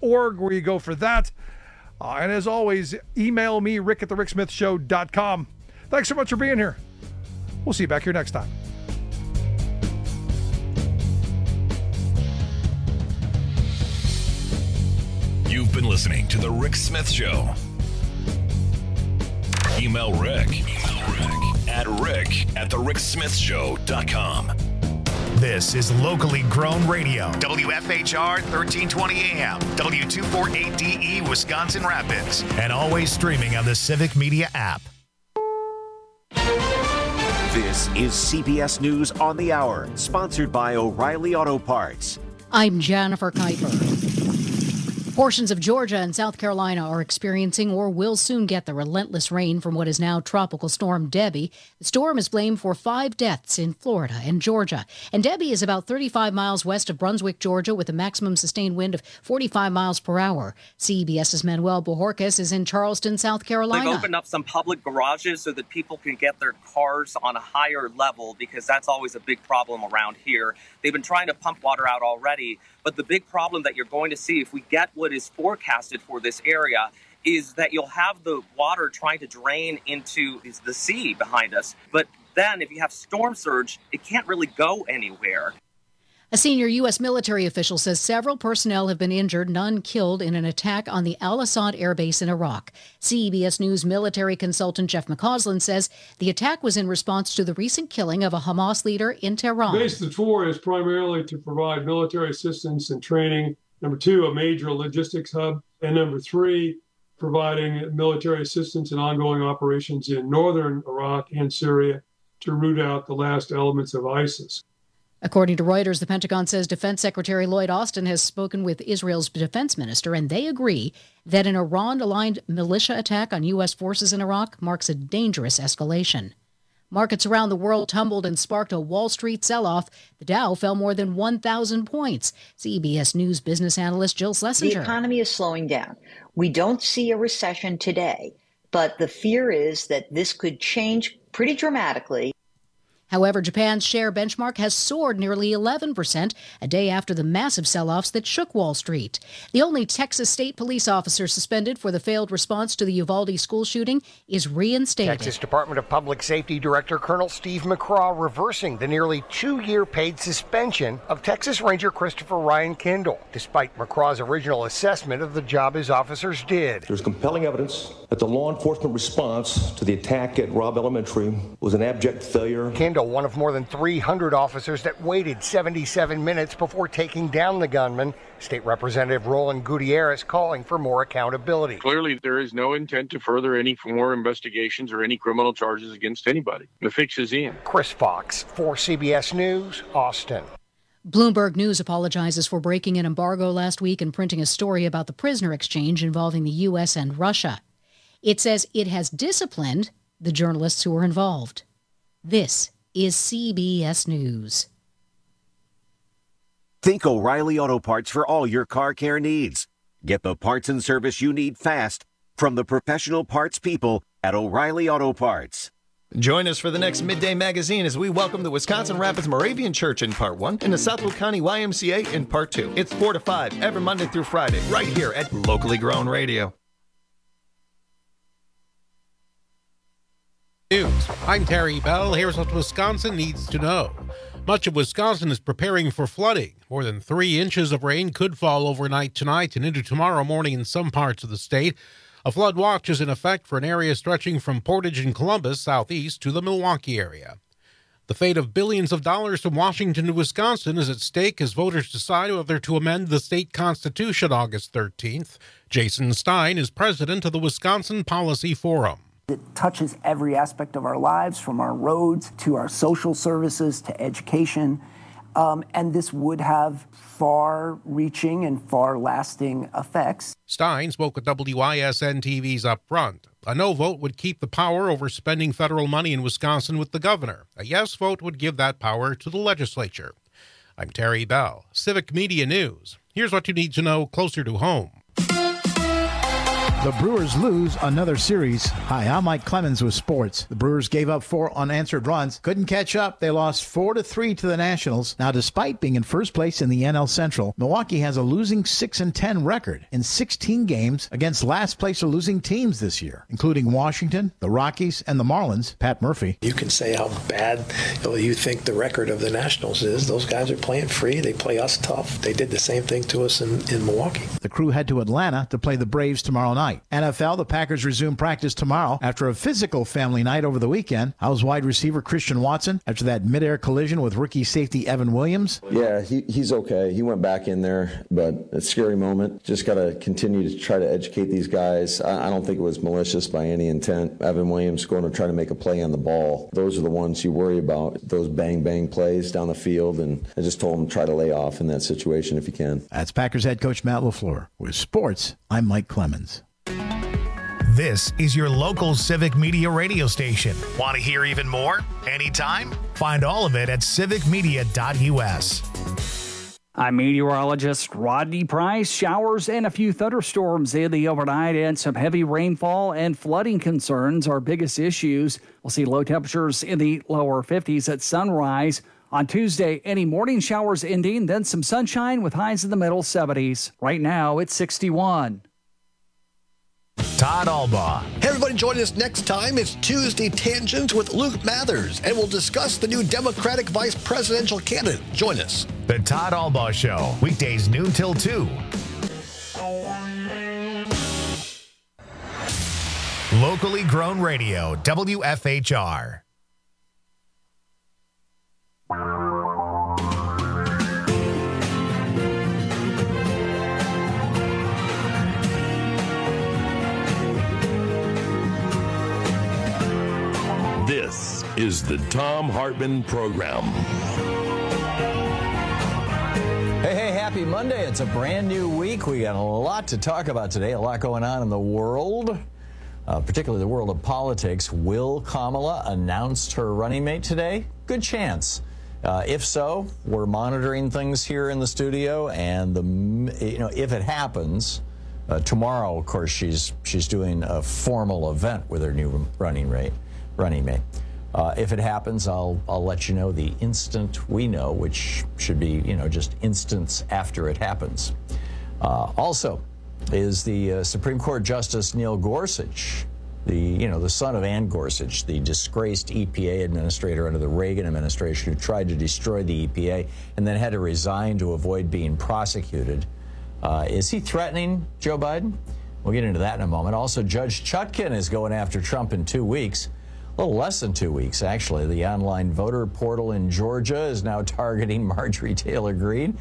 ricksmithshow.org, where you go for that. And as always, email me, rick@thericksmithshow.com. Thanks so much for being here. We'll see you back here next time. You've been listening to The Rick Smith Show. Email Rick at rick@thericksmithshow.com. This is locally grown radio. WFHR 1320 AM, W248DE, Wisconsin Rapids. And always streaming on the Civic Media app. This is CBS News on the Hour, sponsored by O'Reilly Auto Parts. I'm Jennifer Kuiper. Portions of Georgia and South Carolina are experiencing or will soon get the relentless rain from what is now Tropical Storm Debbie. The storm is blamed for 5 deaths in Florida and Georgia. And Debbie is about 35 miles west of Brunswick, Georgia, with a maximum sustained wind of 45 miles per hour. CBS's Manuel Bojorquez is in Charleston, South Carolina. They've opened up some public garages so that people can get their cars on a higher level, because that's always a big problem around here. They've been trying to pump water out already, but the big problem that you're going to see if we get what is forecasted for this area is that you'll have the water trying to drain into the sea behind us. But then if you have storm surge, it can't really go anywhere. A senior U.S. military official says several personnel have been injured, none killed, in an attack on the Al-Assad air base in Iraq. CBS News military consultant Jeff McCausland says the attack was in response to the recent killing of a Hamas leader in Tehran. Base of the tour is primarily to provide military assistance and training. Number 2, a major logistics hub. And number 3, providing military assistance and ongoing operations in northern Iraq and Syria to root out the last elements of ISIS. According to Reuters, the Pentagon says Defense Secretary Lloyd Austin has spoken with Israel's defense minister, and they agree that an Iran-aligned militia attack on U.S. forces in Iraq marks a dangerous escalation. Markets around the world tumbled and sparked a Wall Street sell-off. The Dow fell more than 1,000 points. CBS News business analyst Jill Schlesinger. The economy is slowing down. We don't see a recession today, but the fear is that this could change pretty dramatically. However, Japan's share benchmark has soared nearly 11%, a day after the massive sell-offs that shook Wall Street. The only Texas state police officer suspended for the failed response to the Uvalde school shooting is reinstated. Texas Department of Public Safety Director Colonel Steve McCraw reversing the nearly 2-year paid suspension of Texas Ranger Christopher Ryan Kendall, despite McCraw's original assessment of the job his officers did. There's compelling evidence that the law enforcement response to the attack at Robb Elementary was an abject failure. Kendall, one of more than 300 officers that waited 77 minutes before taking down the gunman. State Representative Roland Gutierrez calling for more accountability. Clearly, there is no intent to further any more investigations or any criminal charges against anybody. The fix is in. Chris Fox for CBS News, Austin. Bloomberg News apologizes for breaking an embargo last week and printing a story about the prisoner exchange involving the U.S. and Russia. It says it has disciplined the journalists who were involved. This is CBS News. Think O'Reilly Auto Parts for all your car care needs. Get the parts and service you need fast from the professional parts people at O'Reilly Auto Parts. Join us for the next Midday Magazine as we welcome the Wisconsin Rapids Moravian Church in Part 1 and the Southwood County YMCA in Part 2. It's 4 to 5 every Monday through Friday right here at Locally Grown Radio. News. I'm Terry Bell. Here's what Wisconsin needs to know. Much of Wisconsin is preparing for flooding. More than 3 inches of rain could fall overnight tonight and into tomorrow morning in some parts of the state. A flood watch is in effect for an area stretching from Portage and Columbus southeast to the Milwaukee area. The fate of billions of dollars from Washington to Wisconsin is at stake as voters decide whether to amend the state constitution August 13th. Jason Stein is president of the Wisconsin Policy Forum. It touches every aspect of our lives, from our roads to our social services to education. And this would have far-reaching and far-lasting effects. Stein spoke at WISN TV's Up Front. A no vote would keep the power over spending federal money in Wisconsin with the governor. A yes vote would give that power to the legislature. I'm Terry Bell, Civic Media News. Here's what you need to know closer to home. The Brewers lose another series. Hi, I'm Mike Clemens with sports. The Brewers gave up 4 unanswered runs. Couldn't catch up. They lost 4-3 to the Nationals. Now, despite being in first place in the NL Central, Milwaukee has a losing 6-10 record in 16 games against last place or losing teams this year, including Washington, the Rockies, and the Marlins. Pat Murphy. You can say how bad you think the record of the Nationals is. Those guys are playing free. They play us tough. They did the same thing to us in Milwaukee. The Crew head to Atlanta to play the Braves tomorrow night. NFL, the Packers resume practice tomorrow after a physical family night over the weekend. How's wide receiver Christian Watson after that midair collision with rookie safety Evan Williams? Yeah, he's okay. He went back in there, but it's a scary moment. Just got to continue to try to educate these guys. I don't think it was malicious by any intent. Evan Williams going to try to make a play on the ball. Those are the ones you worry about, those bang-bang plays down the field, and I just told him to try to lay off in that situation if you can. That's Packers head coach Matt LaFleur. With sports, I'm Mike Clemens. This is your local Civic Media radio station. Want to hear even more? Anytime? Find all of it at civicmedia.us. I'm meteorologist Rodney Price. Showers and a few thunderstorms in the overnight and some heavy rainfall and flooding concerns are biggest issues. We'll see low temperatures in the lower 50s at sunrise. On Tuesday, any morning showers ending, then some sunshine with highs in the middle 70s. Right now, it's 61. Todd Albaugh. Hey, everybody, join us next time. It's Tuesday Tangents with Luke Mathers, and we'll discuss the new Democratic vice presidential candidate. Join us. The Todd Albaugh Show, weekdays noon till 2. Locally grown radio, WFHR. This is the Thom Hartmann Program. Hey, happy Monday. It's a brand new week. We got a lot to talk about today, a lot going on in the world, particularly the world of politics. Will Kamala announced her running mate today? Good chance. If so, we're monitoring things here in the studio, and if it happens, tomorrow, of course, she's doing a formal event with her new running mate. If it happens, I'll let you know the instant we know, which should be, just instance after it happens. Also is the Supreme Court Justice Neil Gorsuch, the son of Ann Gorsuch, the disgraced EPA administrator under the Reagan administration who tried to destroy the EPA and then had to resign to avoid being prosecuted. Is he threatening Joe Biden? We'll get into that in a moment. Also, Judge Chutkan is going after Trump in 2 weeks. A little less than 2 weeks, actually. The online voter portal in Georgia is now targeting Marjorie Taylor Greene.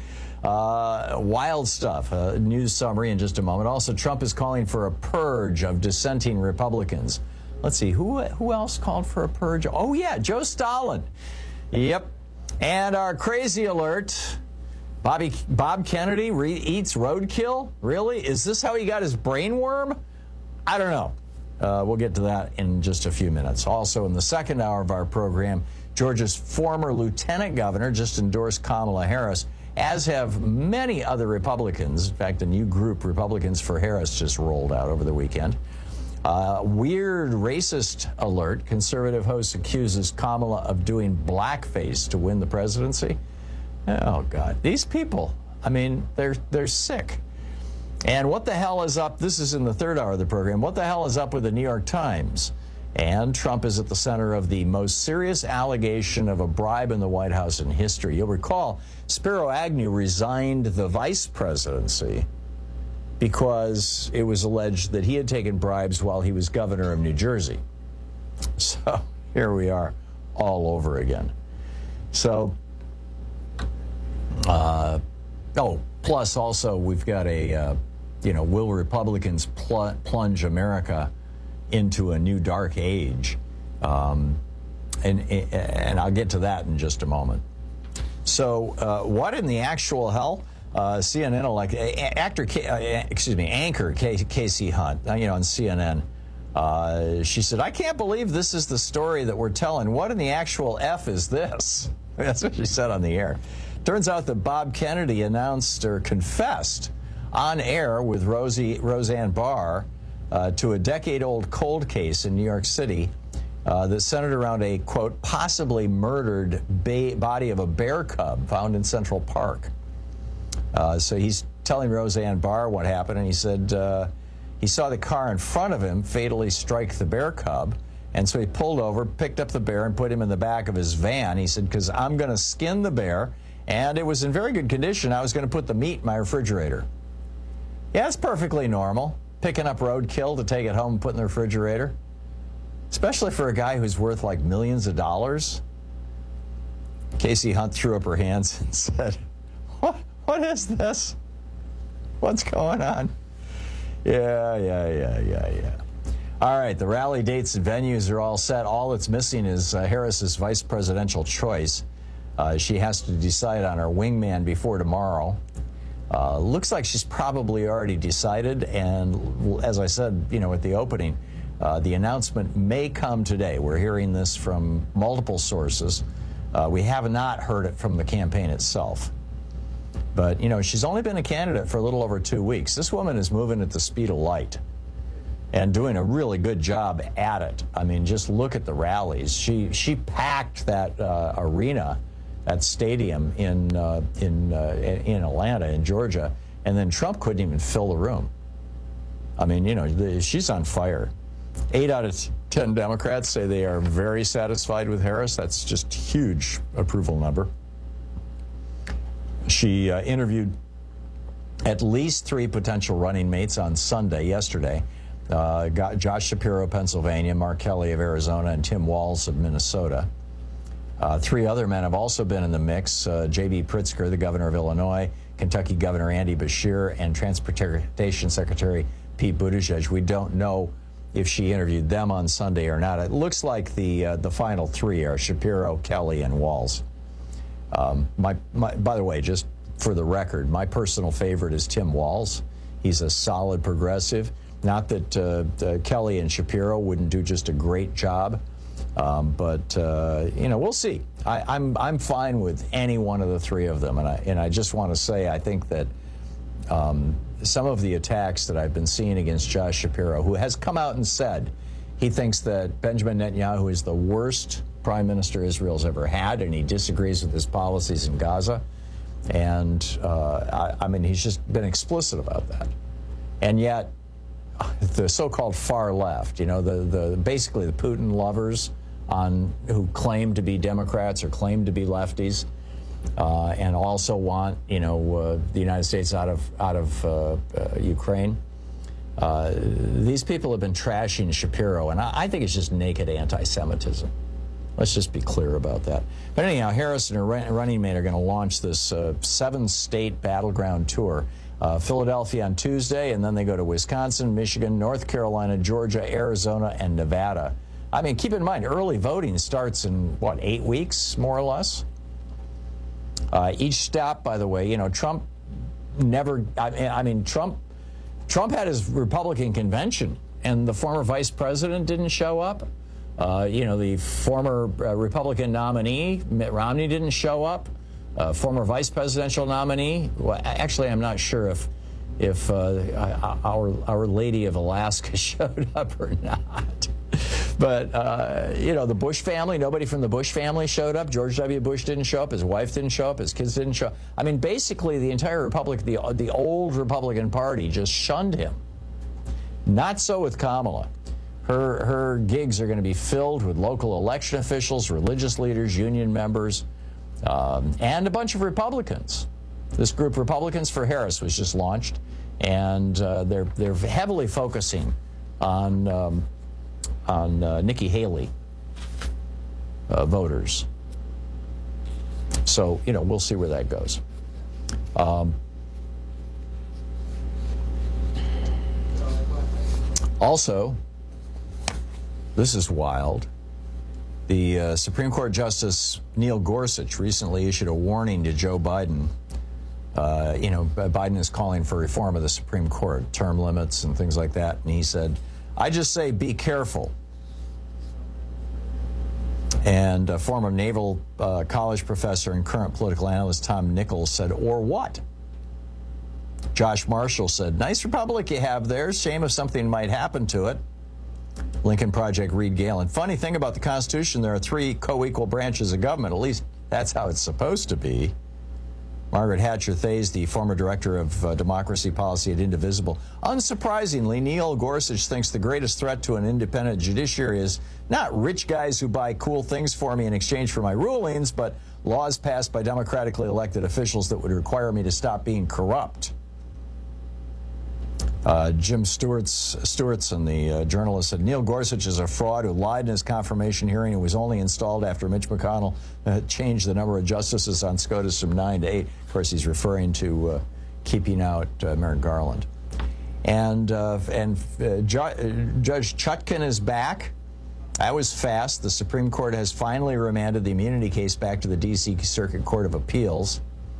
Wild stuff. News summary in just a moment. Also, Trump is calling for a purge of dissenting Republicans. Let's see, who else called for a purge? Oh, yeah, Joe Stalin. Yep. And our crazy alert, Bob Kennedy eats roadkill? Really? Is this how he got his brain worm? I don't know. We'll get to that in just a few minutes. Also, in the second hour of our program, Georgia's former lieutenant governor just endorsed Kamala Harris, as have many other Republicans. In fact, a new group, Republicans for Harris, just rolled out over the weekend. Weird racist alert. Conservative host accuses Kamala of doing blackface to win the presidency. Oh, God. These people, they're sick. And what the hell is up? This is in the third hour of the program. What the hell is up with the New York Times? And Trump is at the center of the most serious allegation of a bribe in the White House in history. You'll recall Spiro Agnew resigned the vice presidency because it was alleged that he had taken bribes while he was governor of New Jersey. So here we are all over again. So, plus also we've got a, will Republicans plunge America into a new dark age? And I'll get to that in just a moment. So what in the actual hell? CNN, anchor Casey Hunt, on CNN. She said, I can't believe this is the story that we're telling. What in the actual F is this? That's what she said on the air. Turns out that Bob Kennedy announced or confessed on air with Roseanne Barr to a decade-old cold case in New York City that centered around a, quote, possibly murdered body of a bear cub found in Central Park. So he's telling Roseanne Barr what happened, and he said he saw the car in front of him fatally strike the bear cub, and so he pulled over, picked up the bear, and put him in the back of his van. He said, because I'm going to skin the bear, and it was in very good condition. I was going to put the meat in my refrigerator. Yeah, it's perfectly normal, picking up roadkill to take it home and put in the refrigerator, especially for a guy who's worth like millions of dollars. Casey Hunt threw up her hands and said, what is this? What's going on? Yeah. All right, the rally dates and venues are all set. All that's missing is Harris's vice presidential choice. She has to decide on her wingman before tomorrow. Looks like she's probably already decided, and as I said, at the opening, the announcement may come today. We're hearing this from multiple sources. We have not heard it from the campaign itself. But, she's only been a candidate for a little over 2 weeks. This woman is moving at the speed of light and doing a really good job at it. I mean, just look at the rallies. She packed that arena, that stadium in Atlanta, in Georgia, and then Trump couldn't even fill the room. I mean, she's on fire. 8 out of 10 Democrats say they are very satisfied with Harris. That's just a huge approval number. She interviewed at least 3 potential running mates on Sunday, yesterday. Got Josh Shapiro of Pennsylvania, Mark Kelly of Arizona, and Tim Walz of Minnesota. 3 other men have also been in the mix. J.B. Pritzker, the governor of Illinois, Kentucky Governor Andy Beshear, and Transportation Secretary Pete Buttigieg. We don't know if she interviewed them on Sunday or not. It looks like the final 3 are Shapiro, Kelly, and Walz. By the way, just for the record, my personal favorite is Tim Walz. He's a solid progressive. Not that Kelly and Shapiro wouldn't do just a great job, but we'll see. I'm fine with any one of the 3 of them, and I just want to say I think that some of the attacks that I've been seeing against Josh Shapiro, who has come out and said he thinks that Benjamin Netanyahu is the worst prime minister Israel's ever had, and he disagrees with his policies in Gaza. And, he's just been explicit about that. And yet, the so-called far left, basically the Putin lovers who claim to be Democrats or claim to be lefties, and also want, the United States out of Ukraine. These people have been trashing Shapiro, and I think it's just naked anti-Semitism. Let's just be clear about that. But anyhow, Harris and her running mate are going to launch this 7-state battleground tour. Philadelphia on Tuesday, and then they go to Wisconsin, Michigan, North Carolina, Georgia, Arizona, and Nevada. I mean, keep in mind, early voting starts in, 8 weeks, more or less? Each stop, by the way, Trump never, Trump had his Republican convention, and the former vice president didn't show up. The former Republican nominee, Mitt Romney, didn't show up. Former vice presidential nominee, well, actually, I'm not sure if Our Lady of Alaska showed up or not. But, the Bush family, nobody from the Bush family showed up. George W. Bush didn't show up. His wife didn't show up. His kids didn't show up. I mean, basically, the entire the old Republican Party just shunned him. Not so with Kamala. Her gigs are going to be filled with local election officials, religious leaders, union members, and a bunch of Republicans. This group, Republicans for Harris, was just launched, and they're heavily focusing on Nikki Haley voters. So we'll see where that goes. Also, this is wild. The Supreme Court Justice Neil Gorsuch recently issued a warning to Joe Biden. Biden is calling for reform of the Supreme Court, term limits and things like that. And he said, I just say be careful. And former Naval College professor and current political analyst Tom Nichols said, or what? Josh Marshall said, "Nice republic you have there. Shame if something might happen to it." Lincoln Project Reed Galen. "Funny thing about the Constitution, there are 3 co-equal branches of government. At least that's how it's supposed to be." Margaret Hatcher Thays, the former director of democracy policy at Indivisible. "Unsurprisingly, Neil Gorsuch thinks the greatest threat to an independent judiciary is not rich guys who buy cool things for me in exchange for my rulings, but laws passed by democratically elected officials that would require me to stop being corrupt." Jim Stewartson, the journalist, said Neil Gorsuch is a fraud who lied in his confirmation hearing and was only installed after Mitch McConnell changed the number of justices on SCOTUS from 9 to 8. Of course, he's referring to keeping out Merrick Garland. And Judge Chutkan is back. That was fast. The Supreme Court has finally remanded the immunity case back to the D.C. Circuit Court of Appeals.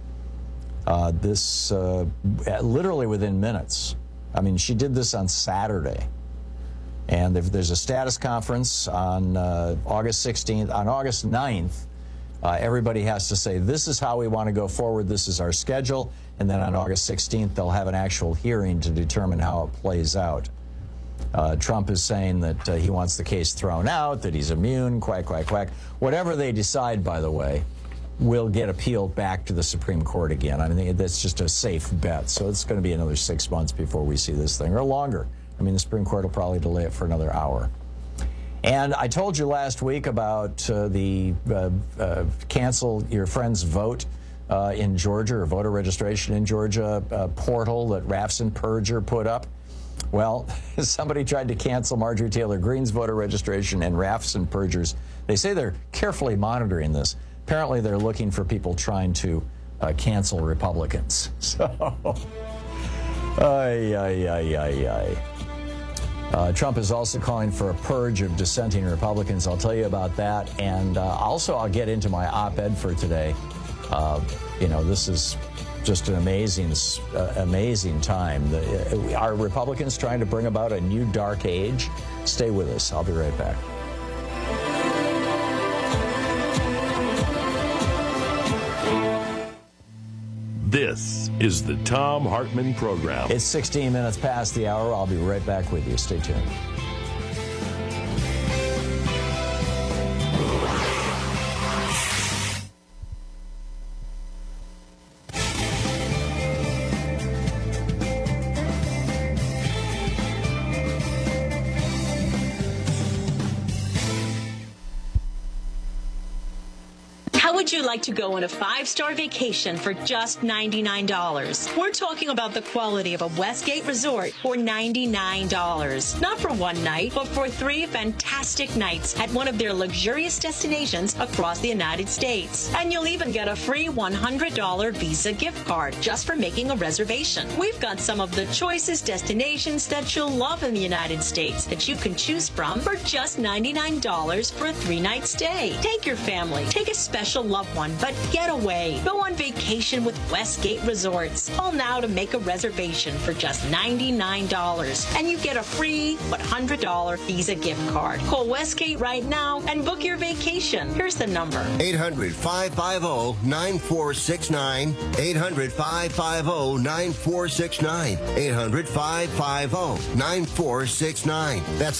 This literally within minutes. I mean, she did this on Saturday. And there's a status conference on August 16th. On August 9th, everybody has to say, this is how we want to go forward. This is our schedule. And then on August 16th, they'll have an actual hearing to determine how it plays out. Trump is saying that he wants the case thrown out, that he's immune, quack, quack, quack. Whatever they decide, by the way, will get appealed back to the Supreme Court again. I mean, that's just a safe bet. So it's going to be another 6 months before we see this thing, or longer. I mean, the Supreme Court will probably delay it for another hour. And I told you last week about the cancel your friend's vote in Georgia, or voter registration in Georgia portal that Rafson Perger put up. Well, somebody tried to cancel Marjorie Taylor Greene's voter registration and Rafson Perger's. They say they're carefully monitoring this. Apparently, they're looking for people trying to cancel Republicans. So, Trump is also calling for a purge of dissenting Republicans. I'll tell you about that. And also, I'll get into my op-ed for today. This is just an amazing time. Are Republicans trying to bring about a new dark age? Stay with us. I'll be right back. This is the Thom Hartmann Program. It's 16 minutes past the hour. I'll be right back with you. Stay tuned. Would you like to go on a 5-star vacation for just $99? We're talking about the quality of a Westgate resort for $99. Not for one night, but for 3 fantastic nights at one of their luxurious destinations across the United States. And you'll even get a free $100 Visa gift card just for making a reservation. We've got some of the choicest destinations that you'll love in the United States that you can choose from for just $99 for a 3-night stay. Take your family, take a special loved one, but get away. Go on vacation with Westgate Resorts. Call now to make a reservation for just $99, and you get a free $100 Visa gift card. Call Westgate right now and book your vacation. Here's the number. 800-550-9469. 800-550-9469. 800-550-9469. That's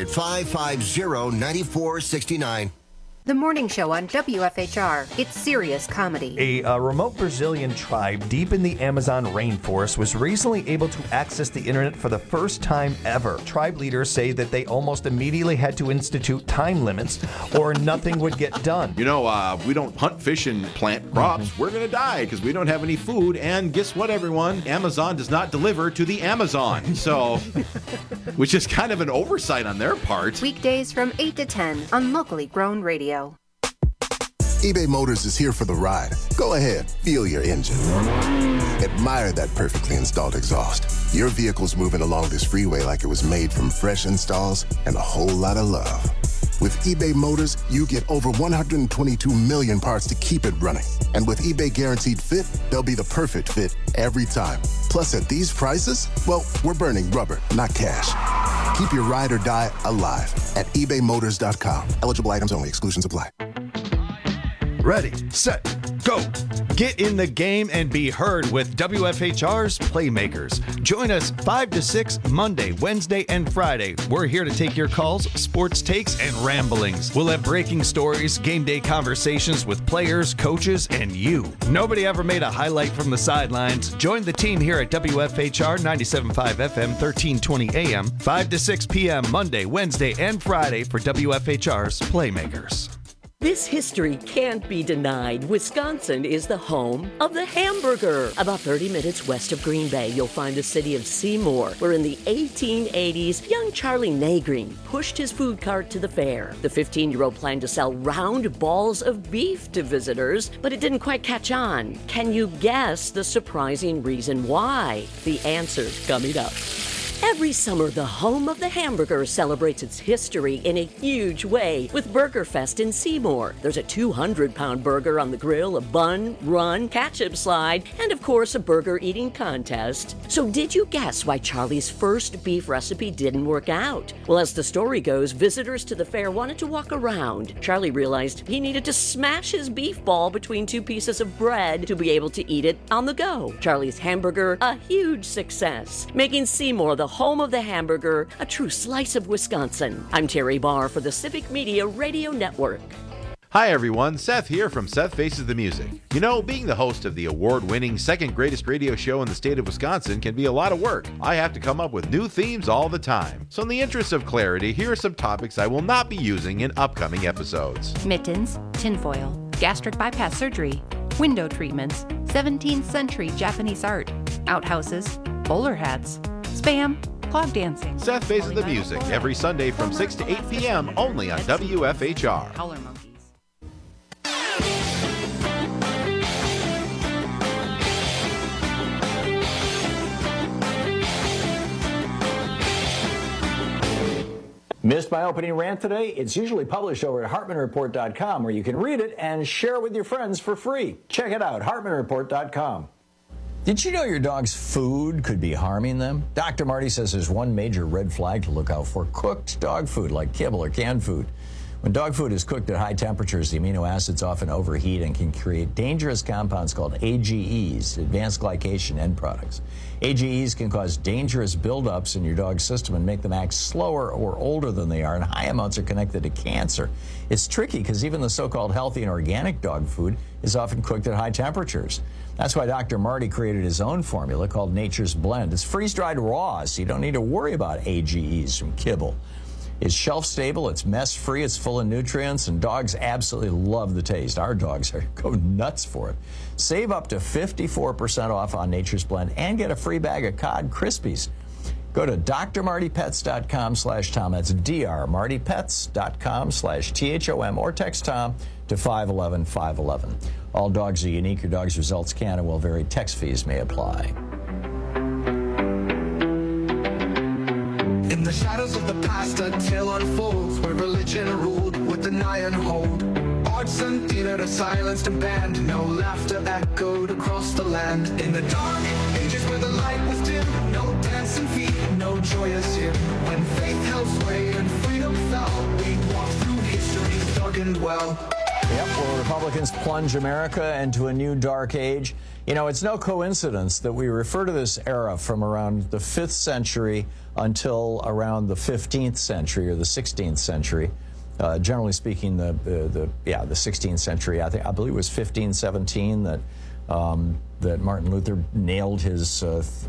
800-550-9469. The morning show on WFHR. It's serious comedy. A remote Brazilian tribe deep in the Amazon rainforest was recently able to access the internet for the first time ever. Tribe leaders say that they almost immediately had to institute time limits or nothing would get done. We don't hunt, fish, and plant crops. We're going to die because we don't have any food. And guess what, everyone? Amazon does not deliver to the Amazon. So, which is kind of an oversight on their part. Weekdays from 8 to 10 on locally grown radio. eBay Motors is here for the ride. Go ahead, feel your engine. Admire that perfectly installed exhaust. Your vehicle's moving along this freeway like it was made from fresh installs and a whole lot of love. With eBay Motors, you get over 122 million parts to keep it running. And with eBay Guaranteed Fit, they'll be the perfect fit every time. Plus, at these prices, well, we're burning rubber, not cash. Keep your ride or die alive at ebaymotors.com. Eligible items only. Exclusions apply. Ready, set, go. Get in the game and be heard with WFHR's Playmakers. Join us 5 to 6 Monday, Wednesday, and Friday. We're here to take your calls, sports takes, and ramblings. We'll have breaking stories, game day conversations with players, coaches, and you. Nobody ever made a highlight from the sidelines. Join the team here at WFHR 97.5 FM, 1320 AM, 5 to 6 p.m. Monday, Wednesday, and Friday for WFHR's Playmakers. This history can't be denied. Wisconsin is the home of the hamburger. About 30 minutes west of Green Bay, you'll find the city of Seymour, where in the 1880s, young Charlie Nagreen pushed his food cart to the fair. The 15-year-old planned to sell round balls of beef to visitors, but it didn't quite catch on. Can you guess the surprising reason why? The answer coming up. Every summer, the home of the hamburger celebrates its history in a huge way with Burger Fest in Seymour. There's a 200-pound burger on the grill, a bun, run, ketchup slide, and of course a burger eating contest. So did you guess why Charlie's first beef recipe didn't work out? Well, as the story goes, visitors to the fair wanted to walk around. Charlie realized he needed to smash his beef ball between two pieces of bread to be able to eat it on the go. Charlie's hamburger, a huge success, making Seymour the home of the hamburger, a true slice of Wisconsin. I'm Terry Barr for the Civic Media Radio Network. Hi everyone, Seth here from Seth Faces the Music. You know, being the host of the award-winning second greatest radio show in the state of Wisconsin can be a lot of work. I have to come up with new themes all the time. So in the interest of clarity, here are some topics I will not be using in upcoming episodes. Mittens, tinfoil, gastric bypass surgery, window treatments, 17th century Japanese art, outhouses, bowler hats, spam, clog dancing. Seth Faces the Music every Sunday from 6 to 8 p.m. only on WFHR. Howler monkeys. Missed my opening rant today? It's usually published over at HartmanReport.com, where you can read it and share it with your friends for free. Check it out, HartmanReport.com. Did you know your dog's food could be harming them? Dr. Marty says there's one major red flag to look out for: cooked dog food like kibble or canned food. When dog food is cooked at high temperatures, the amino acids often overheat and can create dangerous compounds called AGEs, advanced glycation end products. AGEs can cause dangerous buildups in your dog's system and make them act slower or older than they are, and high amounts are connected to cancer. It's tricky because even the so-called healthy and organic dog food is often cooked at high temperatures. That's why Dr. Marty created his own formula called Nature's Blend. It's freeze-dried raw, so you don't need to worry about AGEs from kibble. It's shelf-stable, it's mess-free, it's full of nutrients, and dogs absolutely love the taste. Our dogs go nuts for it. Save up to 54% off on Nature's Blend and get a free bag of Cod Krispies. Go to drmartypets.com/Tom. That's drmartypets.com/THOM, or text Tom to 511-511. All dogs are unique. Your dog's results can and will vary. Text fees may apply. In the shadows of the past, a tale unfolds where religion ruled with an iron hold. Arts and theater silenced and banned, no laughter echoed across the land. In the dark ages where the light was dim, no dancing feet, no joyous hymn. When faith held sway and freedom fell, we walked through history darkened well. Yep, well, Republicans plunge America into a new dark age. You know, it's no coincidence that we refer to this era from around the 5th century until around the 15th century or the 16th century. Generally speaking, the 16th century. I believe it was 1517 that Martin Luther nailed his,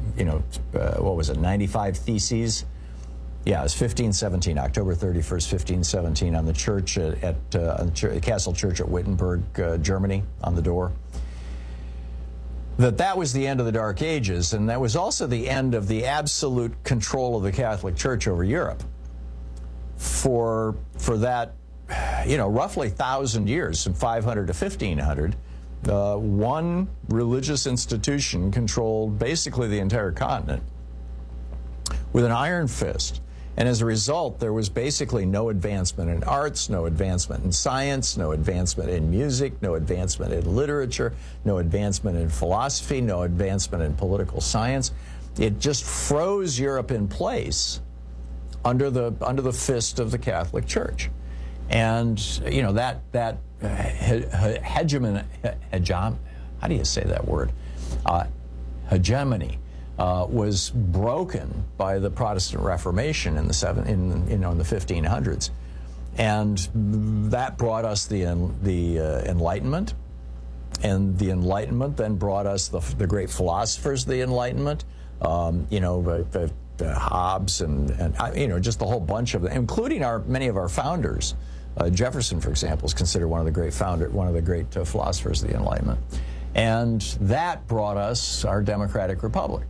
95 Theses. Yeah, it was 1517, October 31st, 1517, on the church at Castle Church at Wittenberg, Germany, on the door. That was the end of the Dark Ages, and that was also the end of the absolute control of the Catholic Church over Europe. For that, roughly 1,000 years, from 500 to 1,500, one religious institution controlled basically the entire continent with an iron fist. And as a result, there was basically no advancement in arts, no advancement in science, no advancement in music, no advancement in literature, no advancement in philosophy, no advancement in political science. It just froze Europe in place under the fist of the Catholic Church. And, that hegemony, how do you say that word? Hegemony was broken by the Protestant Reformation in the 1500s, and that brought us the Enlightenment, and the Enlightenment then brought us the great philosophers of the Enlightenment, Hobbes and just a whole bunch of them, including many of our founders. Jefferson, for example, is considered one of the great philosophers of the Enlightenment. And that brought us our democratic republic.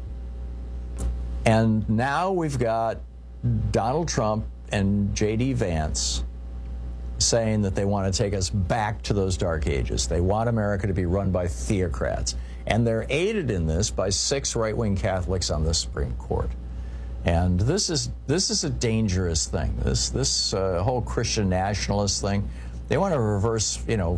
And now we've got Donald Trump and J.D. Vance saying that they want to take us back to those dark ages. They want America to be run by theocrats. And they're aided in this by 6 right-wing Catholics on the Supreme Court. And this is a dangerous thing. This whole Christian nationalist thing. They want to reverse,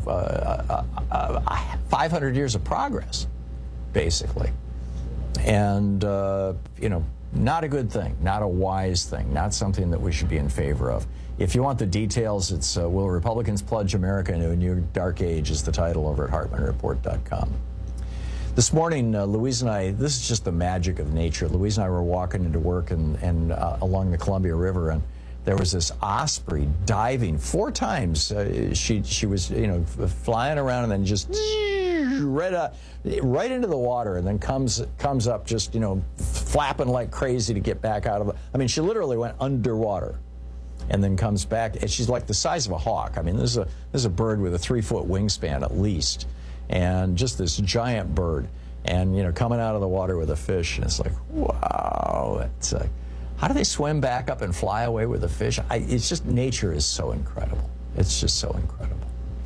500 years of progress, basically. And, not a good thing, not a wise thing, not something that we should be in favor of. If you want the details, it's Will Republicans Plunge America into a New Dark Age is the title over at HartmanReport.com. This morning, Louise and I, this is just the magic of nature. Louise and I were walking into work and along the Columbia River, and there was this osprey diving 4 times. She was, flying around and then just right into the water, and then comes up just, flapping like crazy to get back out of it. I mean, she literally went underwater and then comes back. And she's like the size of a hawk. I mean, this is a bird with a 3-foot wingspan at least, and just this giant bird, and coming out of the water with a fish, and it's like, wow. It's like, how do they swim back up and fly away with a fish? It's just, nature is so incredible. It's just so incredible.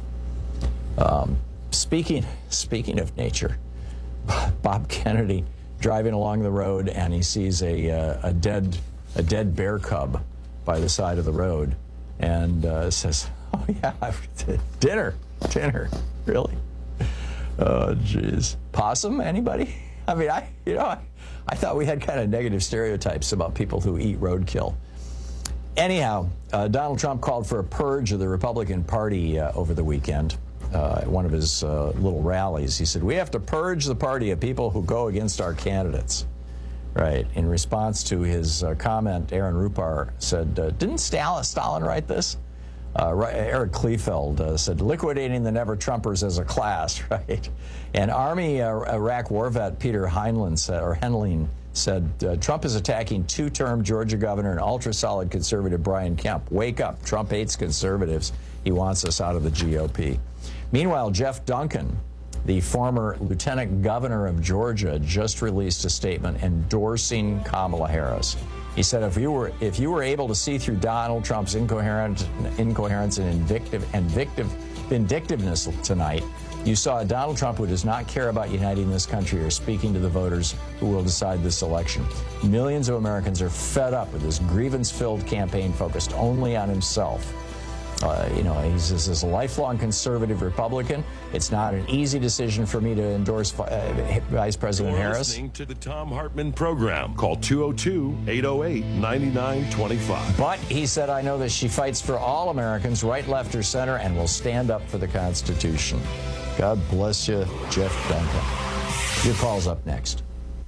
Speaking of nature, Bob Kennedy driving along the road, and he sees a dead bear cub by the side of the road, and says, "Oh yeah, dinner, really? Oh geez, possum? Anybody? I mean, I thought we had kind of negative stereotypes about people who eat roadkill." Anyhow, Donald Trump called for a purge of the Republican Party over the weekend. At one of his little rallies, he said, "We have to purge the party of people who go against our candidates." Right. In response to his comment, Aaron Rupar said, "Didn't Stalin write this?" Eric Kleefeld said, "Liquidating the never-Trumpers as a class," right? And Army Iraq war vet Peter Heinlein said, "Trump is attacking 2-term Georgia governor and ultra-solid conservative Brian Kemp. Wake up. Trump hates conservatives. He wants us out of the GOP." Meanwhile, Jeff Duncan, the former lieutenant governor of Georgia, just released a statement endorsing Kamala Harris. He said, if you were able to see through Donald Trump's incoherence and vindictiveness tonight, you saw a Donald Trump who does not care about uniting this country or speaking to the voters who will decide this election. Millions of Americans are fed up with this grievance-filled campaign focused only on himself. He's this lifelong conservative Republican. It's not an easy decision for me to endorse Vice President Harris. Listening to the Thom Hartmann program. Call 202-808-9925. But he said, "I know that she fights for all Americans, right, left, or center, and will stand up for the Constitution." God bless you, Jeff Duncan. Your call's up next.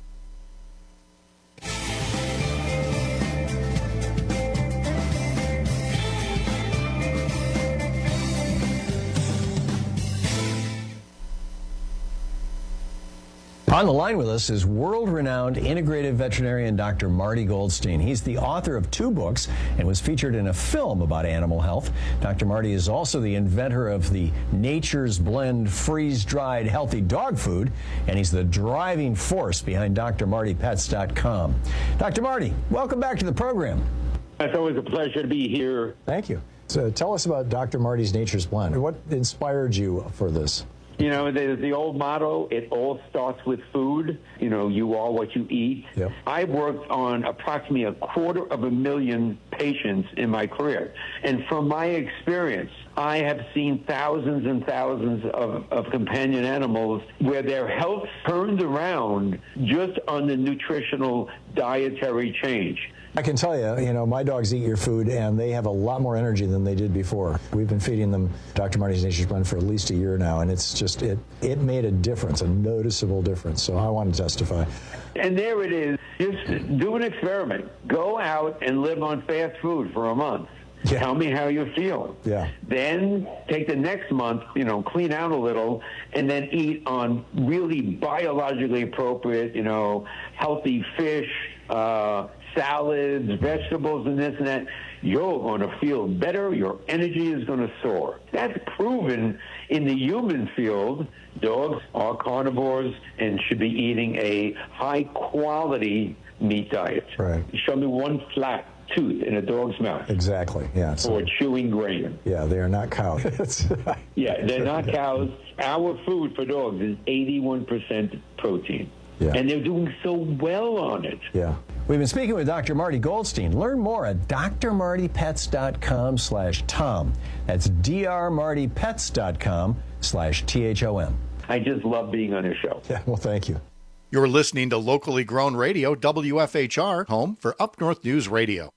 On the line with us is world-renowned integrative veterinarian Dr. Marty Goldstein. He's the author of 2 books and was featured in a film about animal health. Dr. Marty is also the inventor of the Nature's Blend freeze-dried healthy dog food, and he's the driving force behind drmartypets.com. Dr. Marty, welcome back to the program. It's always a pleasure to be here. Thank you. So tell us about Dr. Marty's Nature's Blend. What inspired you for this? The old motto, it all starts with food. You are what you eat. Yep. I've worked on approximately 250,000 patients in my career. And from my experience, I have seen thousands and thousands of companion animals where their health turned around just on the nutritional dietary change. I can tell you, my dogs eat your food, and they have a lot more energy than they did before. We've been feeding them Dr. Marty's Nature's Blend for at least a year now, and it's just, it made a difference, a noticeable difference. So I want to testify. And there it is. Just do an experiment. Go out and live on fast food for a month. Yeah. Tell me how you feel. Yeah. Then take the next month, clean out a little, and then eat on really biologically appropriate, healthy fish, salads, vegetables, and this and that. You're going to feel better. Your energy is going to soar. That's proven in the human field. Dogs are carnivores and should be eating a high-quality meat diet. Right. Show me one flat tooth in a dog's mouth. Exactly, yeah. Or chewing grain. Yeah, they are not cows. Yeah, they're not cows. Our food for dogs is 81% protein. Yeah. And they're doing so well on it. Yeah. We've been speaking with Dr. Marty Goldstein. Learn more at drmartypets.com/Tom. That's drmartypets.com/THOM. I just love being on your show. Yeah, well, thank you. You're listening to locally grown radio, WFHR, home for Up North News Radio.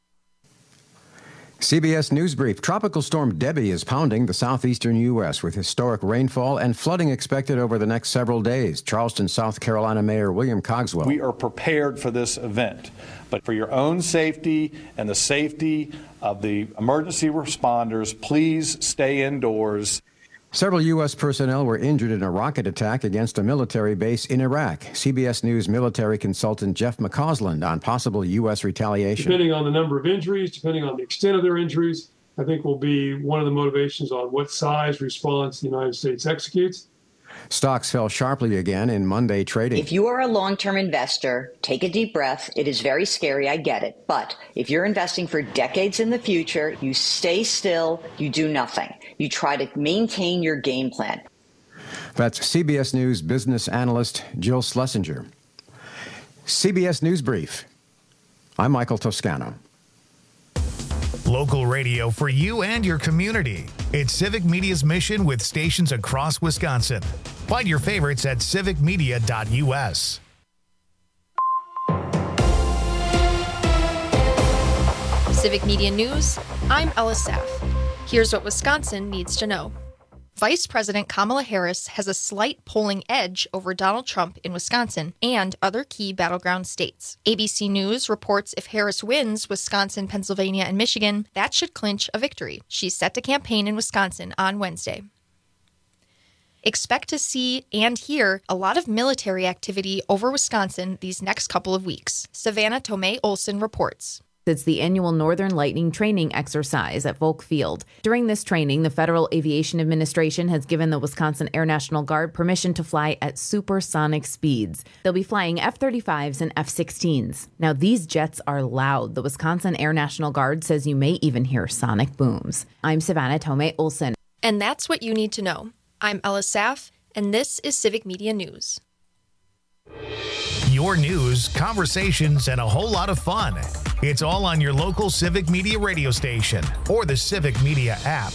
CBS News Brief. Tropical storm Debbie is pounding the southeastern U.S. with historic rainfall and flooding expected over the next several days. Charleston, South Carolina Mayor William Cogswell. We are prepared for this event, but for your own safety and the safety of the emergency responders, please stay indoors. Several U.S. personnel were injured in a rocket attack against a military base in Iraq. CBS News military consultant Jeff McCausland on possible U.S. retaliation. Depending on the number of injuries, depending on the extent of their injuries, I think will be one of the motivations on what size response the United States executes. Stocks fell sharply again in Monday trading. If you are a long-term investor, take a deep breath. It is very scary, I get it. But if you're investing for decades in the future, you stay still, you do nothing. You try to maintain your game plan. That's CBS News business analyst Jill Schlesinger. CBS News Brief. I'm Michael Toscano. Local radio for you and your community. It's Civic Media's mission with stations across Wisconsin. Find your favorites at civicmedia.us. Civic Media News, I'm Ella Saff. Here's what Wisconsin needs to know. Vice President Kamala Harris has a slight polling edge over Donald Trump in Wisconsin and other key battleground states. ABC News reports if Harris wins Wisconsin, Pennsylvania, and Michigan, that should clinch a victory. She's set to campaign in Wisconsin on Wednesday. Expect to see and hear a lot of military activity over Wisconsin these next couple of weeks. Savannah Tomei Olson reports. It's the annual Northern Lightning training exercise at Volk Field. During this training, the Federal Aviation Administration has given the Wisconsin Air National Guard permission to fly at supersonic speeds. They'll be flying F-35s and F-16s. Now, these jets are loud. The Wisconsin Air National Guard says you may even hear sonic booms. I'm Savannah Tomei Olson. And that's what you need to know. I'm Ella Saff, and this is Civic Media News. Your news, conversations, and a whole lot of fun. It's all on your local Civic Media radio station or the Civic Media app.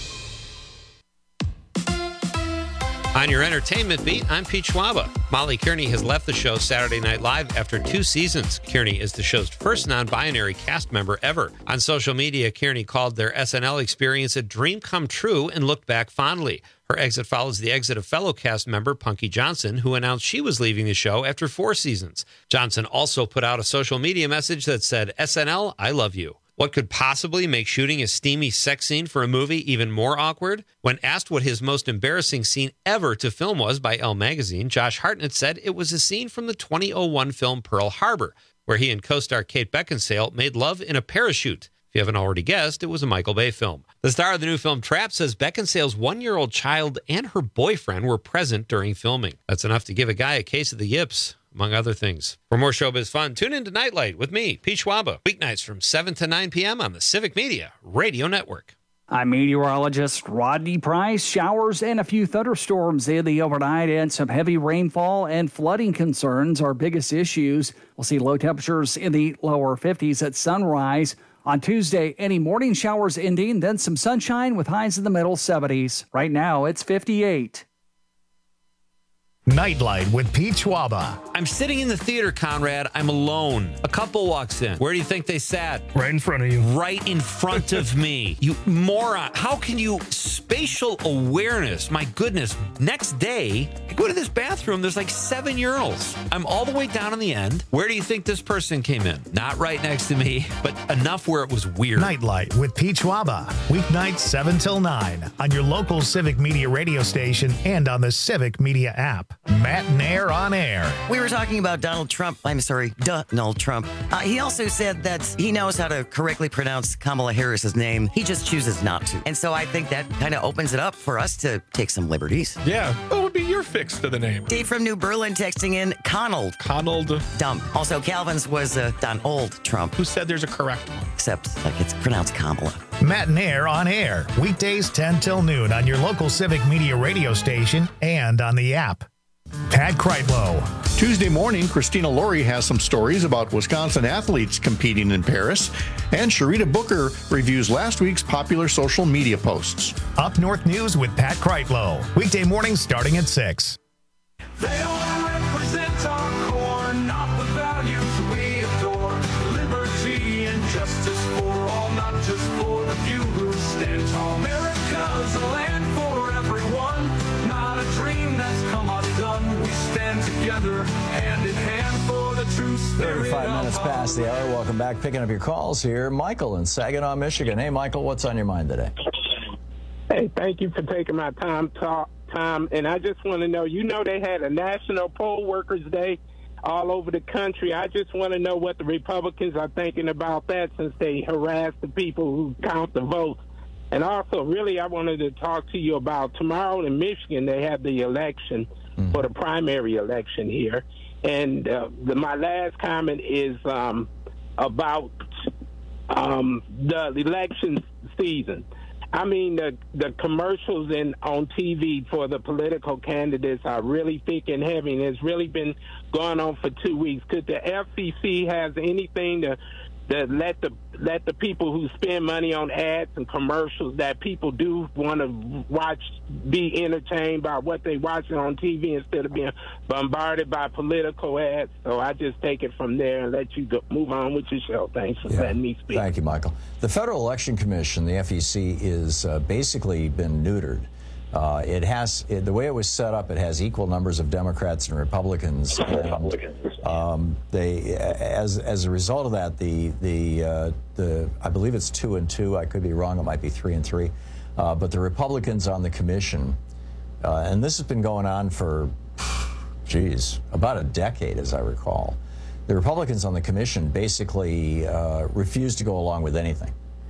On your entertainment beat, I'm Pete Schwaba. Molly Kearney has left the show Saturday Night Live after 2 seasons. Kearney is the show's first non-binary cast member ever. On social media, Kearney called their SNL experience a dream come true and looked back fondly. Her exit follows the exit of fellow cast member Punky Johnson, who announced she was leaving the show after 4 seasons. Johnson also put out a social media message that said, SNL, I love you. What could possibly make shooting a steamy sex scene for a movie even more awkward? When asked what his most embarrassing scene ever to film was by Elle magazine, Josh Hartnett said it was a scene from the 2001 film Pearl Harbor, where he and co-star Kate Beckinsale made love in a parachute. If you haven't already guessed, it was a Michael Bay film. The star of the new film Trapped says Beckinsale's 1-year-old child and her boyfriend were present during filming. That's enough to give a guy a case of the yips, among other things. For more showbiz fun, tune in to Nightlight with me, Pete Schwaba, weeknights from 7 to 9 p.m. on the Civic Media Radio Network. I'm meteorologist Rodney Price. Showers and a few thunderstorms in the overnight and some heavy rainfall and flooding concerns are biggest issues. We'll see low temperatures in the lower 50s at sunrise. On Tuesday, any morning showers ending, then some sunshine with highs in the middle 70s. Right now, it's 58. Nightlight with Pete Schwaba. I'm sitting in the theater, Conrad. I'm alone. A couple walks in. Where do you think they sat? Right in front of you. Right in front of me. You moron. How can you... Spatial awareness. My goodness. Next day, I go to this bathroom. There's like 7 urinals. I'm all the way down in the end. Where do you think this person came in? Not right next to me, but enough where it was weird. Nightlight with Pete Schwaba. Weeknights 7 till 9 on your local Civic Media radio station and on the Civic Media app. Matt Nair on air. We were talking about Donald Trump. Donald Trump. He also said that he knows how to correctly pronounce Kamala Harris's name. He just chooses not to. And so I think that kind of opens it up for us to take some liberties. Yeah. What would be your fix to the name? Dave from New Berlin texting in Conald. Dump. Also, Calvin's was Donald Trump. Who said there's a correct one? Except like it's pronounced Kamala. Matt Nair on air. Weekdays 10 till noon on your local Civic Media radio station and on the app. Pat Kreitlow. Tuesday morning, Christina Laurie has some stories about Wisconsin athletes competing in Paris, and Sharita Booker reviews last week's popular social media posts. Up North News with Pat Kreitlow. Weekday mornings starting at 6. They all represent our core, not the values we adore. Liberty and justice for all, not just for the few who stand tall. America's a land for everyone, not a dream that's come undone. We stand together, hand in hand for the true spirit. 35 minutes past the hour. Welcome back. Picking up your calls here. Michael in Saginaw, Michigan. Hey, Michael, what's on your mind today? Hey, thank you for taking my time. And I just want to know, they had a National Poll Workers Day all over the country. I just want to know what the Republicans are thinking about that, since they harass the people who count the votes. And also, really, I wanted to talk to you about tomorrow in Michigan. They have the election for the primary election here. And my last comment is about the election season. I mean, the commercials on TV for the political candidates are really thick and heavy, and it's really been going on for 2 weeks. Could the FCC have anything to let the people who spend money on ads and commercials that people do want to watch be entertained by what they watching on TV instead of being bombarded by political ads? So I just take it from there and let you move on with your show. Thanks for letting me speak. Thank you, Michael. The Federal Election Commission, the FEC, is basically been neutered. The way it was set up, it has equal numbers of Democrats and Republicans. They, as a result of that, I believe it's 2 and 2. I could be wrong. It might be 3 and 3. But the Republicans on the commission, and this has been going on for, about a decade, as I recall. The Republicans on the commission basically refused to go along with anything.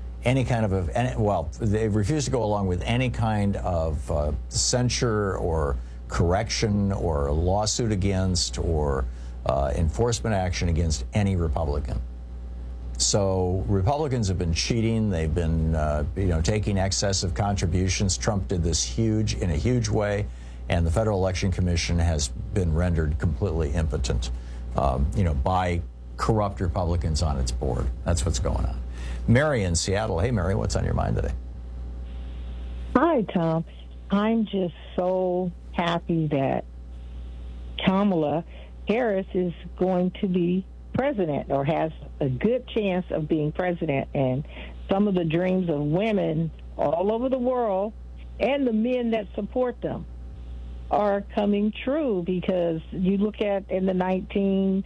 They refused to go along with any kind of censure or correction or lawsuit against or enforcement action against any Republican. So Republicans have been cheating. They've been, taking excessive contributions. Trump did this in a huge way, and the Federal Election Commission has been rendered completely impotent, by corrupt Republicans on its board. That's what's going on. Mary in Seattle. Hey, Mary, what's on your mind today? Hi, Tom. I'm just so happy that Kamala Harris is going to be president, or has a good chance of being president. And some of the dreams of women all over the world and the men that support them are coming true, because you look at in the 1920s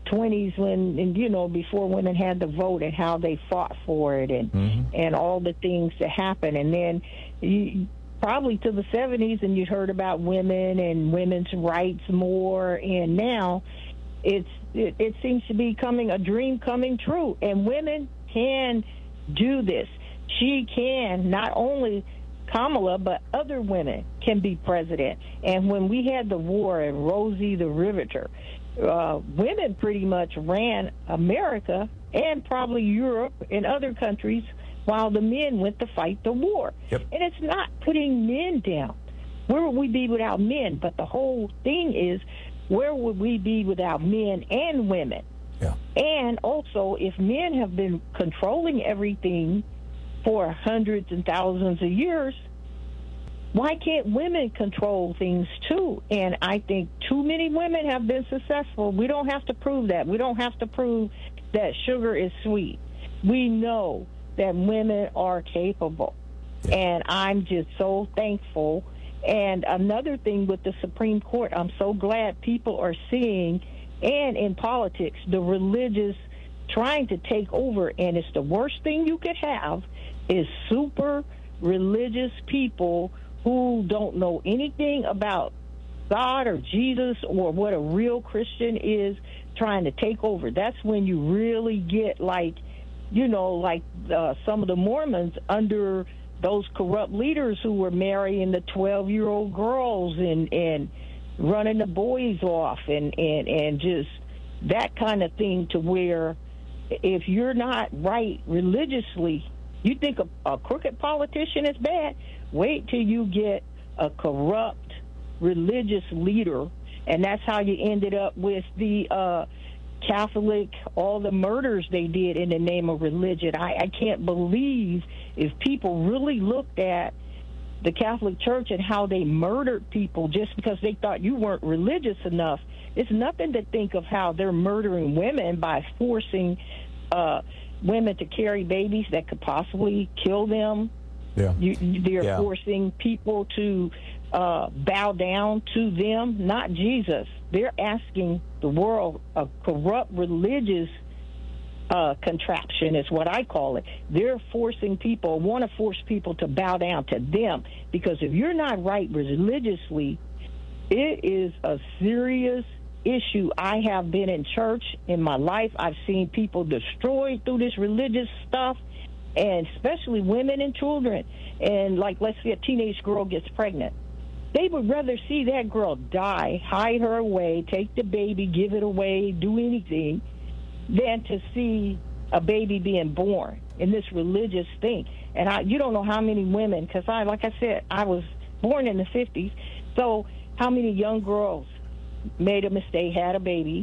before women had the vote and how they fought for it and all the things that happened. And then probably to the 70s, and you heard about women and women's rights more. And now it seems to be a dream coming true. And women can do this. She can, not only Kamala, but other women can be president. And when we had the war and Rosie the Riveter, women pretty much ran America and probably Europe and other countries while the men went to fight the war. Yep. And it's not putting men down. Where would we be without men? But the whole thing is, where would we be without men and women? Yeah. And also, if men have been controlling everything for hundreds and thousands of years, why can't women control things too? And I think too many women have been successful. We don't have to prove that. We don't have to prove that sugar is sweet. We know that women are capable. And I'm just so thankful. And another thing with the Supreme Court, I'm so glad people are seeing, and in politics, the religious trying to take over. And it's the worst thing you could have is super religious people who don't know anything about God or Jesus or what a real Christian is trying to take over. That's when you really get like some of the Mormons under those corrupt leaders who were marrying the 12-year-old girls and running the boys off and just that kind of thing, to where if you're not right religiously, you think a crooked politician is bad. Wait till you get a corrupt religious leader, and that's how you ended up with the Catholic, all the murders they did in the name of religion. I can't believe if people really looked at the Catholic Church and how they murdered people just because they thought you weren't religious enough. It's nothing to think of how they're murdering women by forcing women to carry babies that could possibly kill them. Yeah. They're forcing people to bow down to them, not Jesus. They're asking the world, a corrupt religious contraption is what I call it. They're forcing people, want to force people to bow down to them, because if you're not right religiously, it is a serious issue. I have been in church in my life. I've seen people destroyed through this religious stuff, and especially women and children. And like, let's say a teenage girl gets pregnant. They would rather see that girl die, hide her away, take the baby, give it away, do anything, than to see a baby being born in this religious thing. And you don't know how many women, because like I said, I was born in the 50s, so how many young girls made a mistake, had a baby,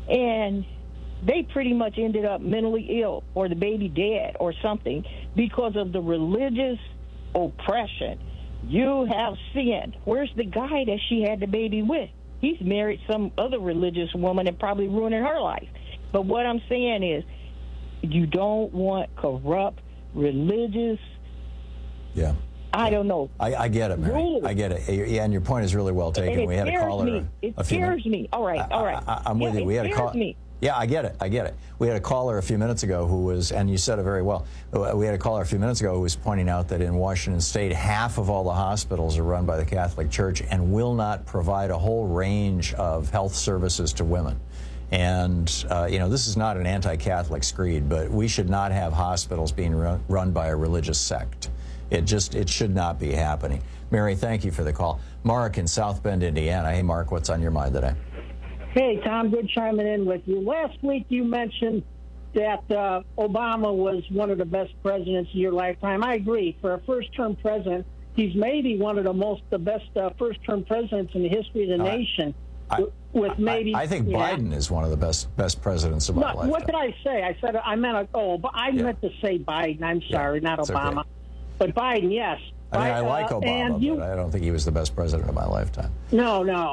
and they pretty much ended up mentally ill or the baby dead or something because of the religious oppression. You have sinned. Where's the guy that she had the baby with? He's married some other religious woman and probably ruining her life. But what I'm saying is, you don't want corrupt religious. Yeah. I don't know. I get it, Mary. I get it. Yeah, and your point is really well taken. We had a caller. It scares me. All right. I'm with you. We had a call. Yeah, I get it. We had a caller a few minutes ago who was, and you said it very well, we had a caller a few minutes ago who was pointing out that in Washington State, half of all the hospitals are run by the Catholic Church and will not provide a whole range of health services to women. And, this is not an anti-Catholic screed, but we should not have hospitals being run by a religious sect. It should not be happening. Mary, thank you for the call. Mark in South Bend, Indiana. Hey, Mark, what's on your mind today? Hey, Tom, good chiming in with you. Last week you mentioned that Obama was one of the best presidents of your lifetime. I agree. For a first-term president, he's maybe one of the best first-term presidents in the history of the nation. I think Biden is one of the best presidents of my lifetime. What did I say? I meant meant to say Biden. I'm sorry, not Obama. Okay. But Biden, yes. I like Obama, but I don't think he was the best president of my lifetime. No.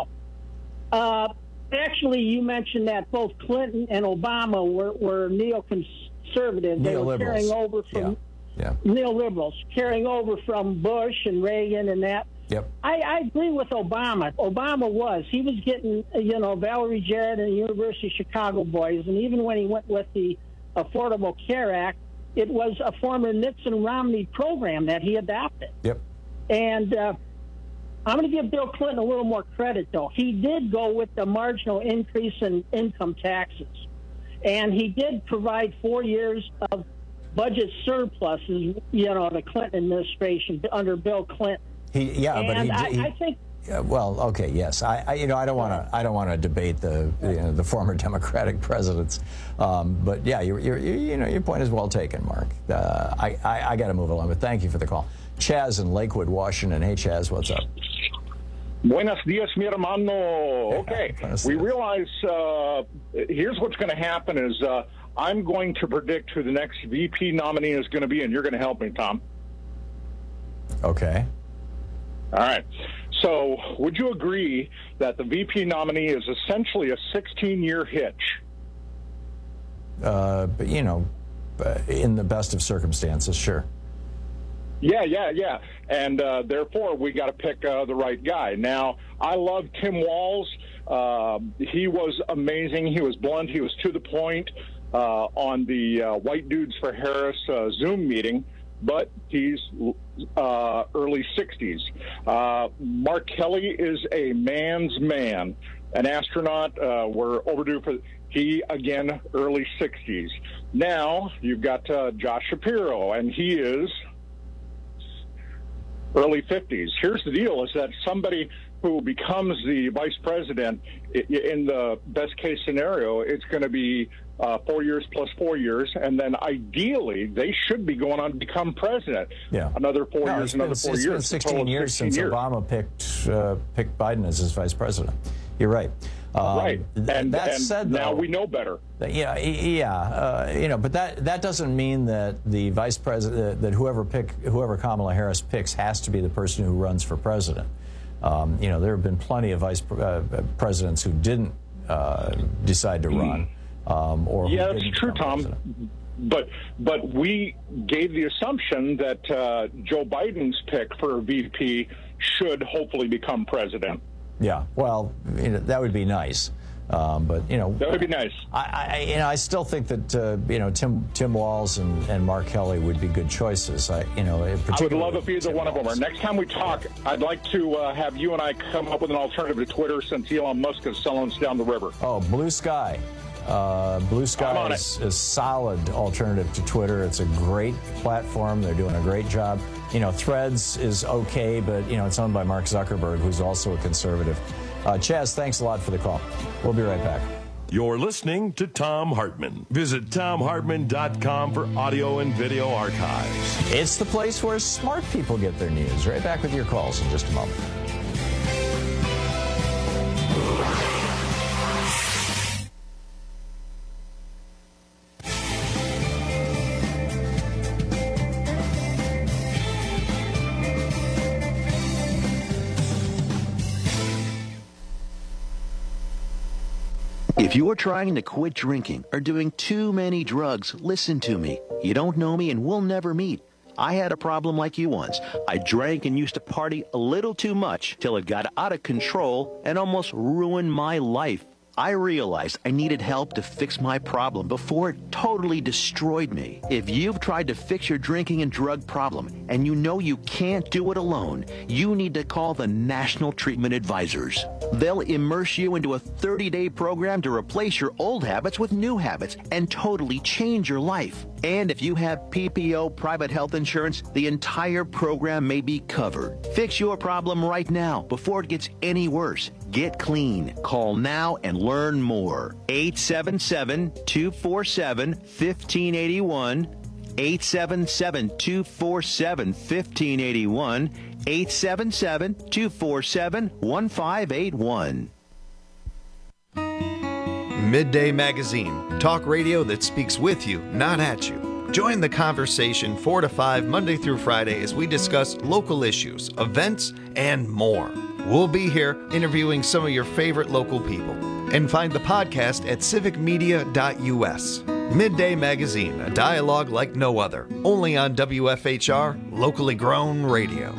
Actually, you mentioned that both Clinton and Obama were neoconservative. They were carrying over from neoliberals, carrying over from Bush and Reagan and that. Yep. I agree with Obama. He was getting, Valerie Jarrett and the University of Chicago boys, and even when he went with the Affordable Care Act, it was a former Nixon-Romney program that he adopted. Yep. And I'm going to give Bill Clinton a little more credit, though. He did go with the marginal increase in income taxes, and he did provide 4 years of budget surpluses, the Clinton administration under Bill Clinton. I think. Well, okay, yes. I don't want to debate the former Democratic presidents, but yeah, your point is well taken, Mark. I got to move along, but thank you for the call. Chaz in Lakewood, Washington. Hey, Chaz, what's up? Buenos dias, mi hermano. Okay, we realize here's what's going to happen is I'm going to predict who the next VP nominee is going to be, and you're going to help me, Tom. Okay. All right. So would you agree that the VP nominee is essentially a 16-year hitch? But, in the best of circumstances, sure. Yeah. And therefore, we got to pick the right guy. Now, I love Tim Walz. He was amazing. He was blunt. He was to the point on the White Dudes for Harris Zoom meeting, but he's early 60s. Mark Kelly is a man's man, an astronaut. We're overdue for... He, again, early 60s. Now, you've got Josh Shapiro, and he is early 50s. Here's the deal, is that somebody who becomes the vice president, in the best-case scenario, it's going to be 4 years plus 4 years, and then ideally, they should be going on to become president. Yeah. Another 4 years, another 4 years. It's been 16 years since Obama picked Biden as his vice president. You're right. Right. And said, now though, we know better. But that doesn't mean that the vice president, that whoever Kamala Harris picks has to be the person who runs for president. There have been plenty of vice presidents who didn't decide to run. That's true, Tom. But we gave the assumption that Joe Biden's pick for VP should hopefully become president. Yeah, well, that would be nice, but that would be nice. I still think that Tim Walz and Mark Kelly would be good choices. I would love if either one of them are. Next time we talk, I'd like to have you and I come up with an alternative to Twitter, since Elon Musk is selling us down the river. Oh, Blue Sky. Blue Sky is a solid alternative to Twitter. It's a great platform. They're doing a great job. Threads is okay, but, it's owned by Mark Zuckerberg, who's also a conservative. Chaz, thanks a lot for the call. We'll be right back. You're listening to Thom Hartmann. Visit ThomHartmann.com for audio and video archives. It's the place where smart people get their news. Right back with your calls in just a moment. If you're trying to quit drinking or doing too many drugs, listen to me. You don't know me and we'll never meet. I had a problem like you once. I drank and used to party a little too much till it got out of control and almost ruined my life. I realized I needed help to fix my problem before it totally destroyed me. If you've tried to fix your drinking and drug problem and you know you can't do it alone, you need to call the National Treatment Advisors. They'll immerse you into a 30-day program to replace your old habits with new habits and totally change your life. And if you have PPO private health insurance, the entire program may be covered. Fix your problem right now before it gets any worse. Get clean. Call now and learn more. 877-247-1581. 877-247-1581. 877-247-1581. Midday Magazine, talk radio that speaks with you, not at you. Join the conversation 4 to 5 Monday through Friday as we discuss local issues, events, and more. We'll be here interviewing some of your favorite local people. And find the podcast at civicmedia.us. Midday Magazine, a dialogue like no other. Only on WFHR, locally grown radio.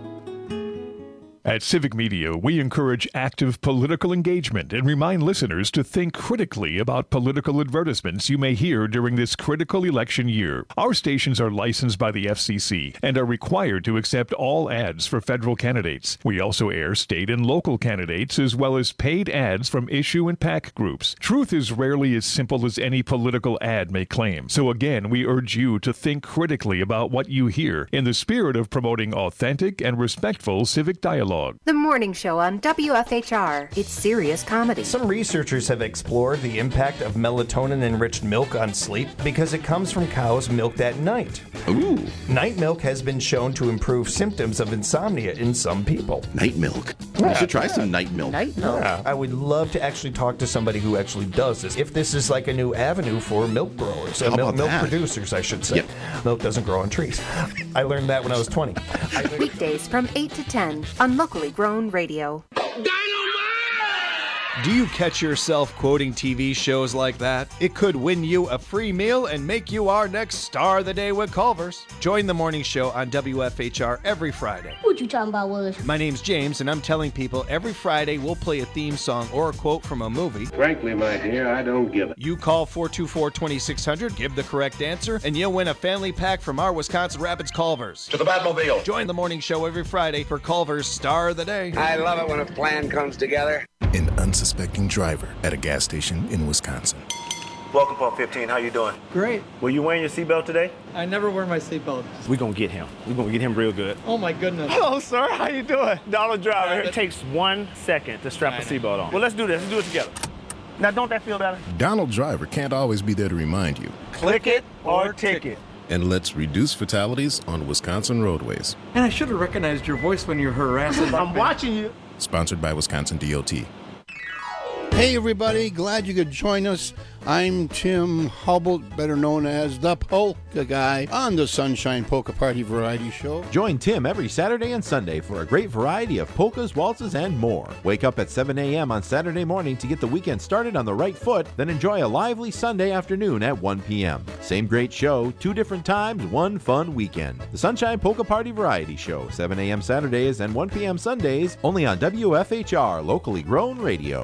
At Civic Media, we encourage active political engagement and remind listeners to think critically about political advertisements you may hear during this critical election year. Our stations are licensed by the FCC and are required to accept all ads for federal candidates. We also air state and local candidates as well as paid ads from issue and PAC groups. Truth is rarely as simple as any political ad may claim. So again, we urge you to think critically about what you hear in the spirit of promoting authentic and respectful civic dialogue. The morning show on WFHR. It's serious comedy. Some researchers have explored the impact of melatonin-enriched milk on sleep because it comes from cows milked at night. Ooh. Night milk has been shown to improve symptoms of insomnia in some people. Night milk. You should try some night milk. Night milk. Yeah, I would love to actually talk to somebody who actually does this. If this is like a new avenue for milk growers, milk producers, I should say. Yep. Milk doesn't grow on trees. I learned that when I was 20. Weekdays from 8 to 10 on Locally Grown Radio. Do you catch yourself quoting TV shows like that? It could win you a free meal and make you our next star of the day with Culver's. Join the morning show on WFHR every Friday. What you talking about, Willis? My name's James, and I'm telling people every Friday we'll play a theme song or a quote from a movie. Frankly, my dear, I don't give it. You call 424-2600, give the correct answer, and you'll win a family pack from our Wisconsin Rapids Culver's. To the Batmobile. Join the morning show every Friday for Culver's Star of the Day. I love it when a plan comes together. An unsuspecting driver at a gas station in Wisconsin. Welcome, Pump 15. How you doing? Great. Were you wearing your seatbelt today? I never wear my seatbelt. We're going to get him. We're going to get him real good. Oh, my goodness. Hello, sir. How you doing? Dollar Driver. It takes 1 second to strap a seatbelt on. Well, let's do this. Let's do it together. Now, don't that feel better? Donald Driver can't always be there to remind you. Click it or ticket. And let's reduce fatalities on Wisconsin roadways. And I should have recognized your voice when you're harassing. I'm watching you. Sponsored by Wisconsin DOT. Hey everybody, glad you could join us. I'm Tim Hubble, better known as the Polka Guy, on the Sunshine Polka Party Variety Show. Join Tim every Saturday and Sunday for a great variety of polkas, waltzes, and more. Wake up at 7 a.m. on Saturday morning to get the weekend started on the right foot, then enjoy a lively Sunday afternoon at 1 p.m. Same great show, 2 different times, 1 fun weekend. The Sunshine Polka Party Variety Show, 7 a.m. Saturdays and 1 p.m. Sundays, only on WFHR, locally grown radio.